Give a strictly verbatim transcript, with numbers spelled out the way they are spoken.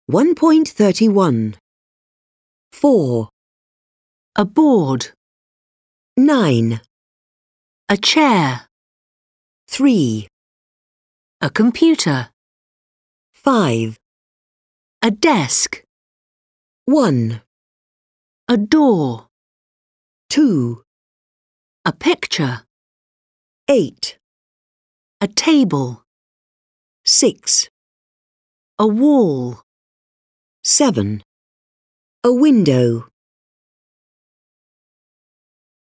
one point three one. four. A board. nine. A chair. three. A computer. five. A desk. one. A door. two. A picture. eight. A table. six. A wall. seven. A window.